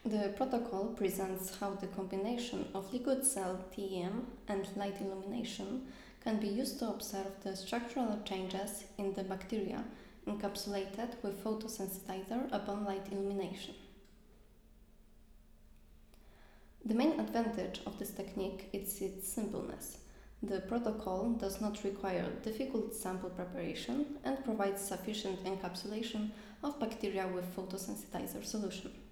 The protocol presents how the combination of liquid cell TEM and light illumination can be used to observe the structural changes in the bacteria encapsulated with photosensitizer upon light illumination. The main advantage of this technique is its simpleness. The protocol does not require difficult sample preparation and provides sufficient encapsulation of bacteria with photosensitizer solution.